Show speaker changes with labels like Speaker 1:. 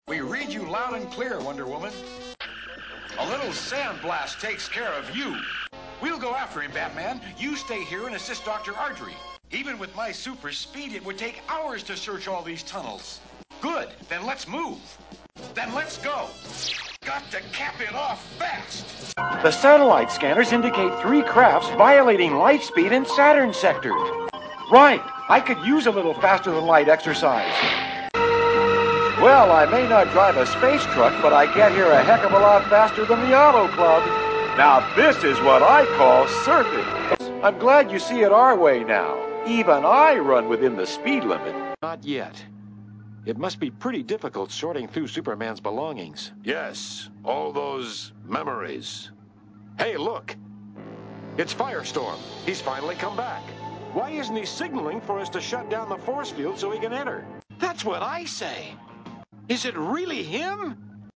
Speaker 1: We read you loud and clear, Wonder Woman. A little sandblast takes care of you. We'll go after him, Batman. You stay here and assist Dr. Ardrey. Even with my super speed, it would take hours to search all these tunnels. Good, then let's move. Then let's go. Got to cap it off fast.
Speaker 2: The satellite scanners indicate 3 crafts violating light speed in Saturn sector. Right, I could use a little faster than light exercise. Well, I may not drive a space truck, but I get here a heck of a lot faster than the Auto Club. Now this is what I call surfing. I'm glad you see it our way now. Even I run within the speed limit.
Speaker 3: Not yet. It must be pretty difficult sorting through Superman's belongings.
Speaker 4: Yes, all those memories.
Speaker 3: Hey, look! It's Firestorm. He's finally come back. Why isn't he signaling for us to shut down the force field so he can enter? That's what I say! Is it really him?